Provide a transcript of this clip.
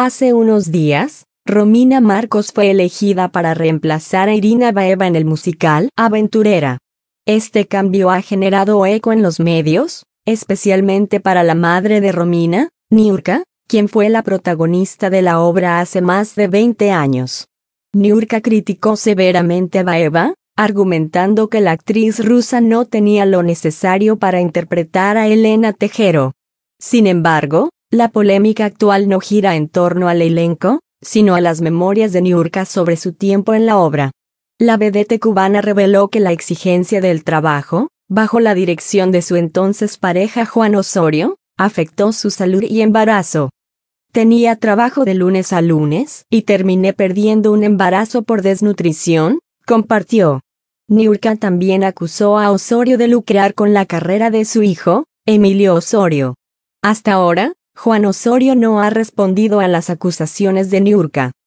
Hace unos días, Romina Marcos fue elegida para reemplazar a Irina Baeva en el musical Aventurera. Este cambio ha generado eco en los medios, especialmente para la madre de Romina, Niurka, quien fue la protagonista de la obra hace más de 20 años. Niurka criticó severamente a Baeva, argumentando que la actriz rusa no tenía lo necesario para interpretar a Elena Tejero. Sin embargo, la polémica actual no gira en torno al elenco, sino a las memorias de Niurka sobre su tiempo en la obra. La vedette cubana reveló que la exigencia del trabajo, bajo la dirección de su entonces pareja Juan Osorio, afectó su salud y embarazo. Tenía trabajo de lunes a lunes y terminé perdiendo un embarazo por desnutrición, compartió. Niurka también acusó a Osorio de lucrar con la carrera de su hijo, Emilio Osorio. Hasta ahora, Juan Osorio no ha respondido a las acusaciones de Niurka.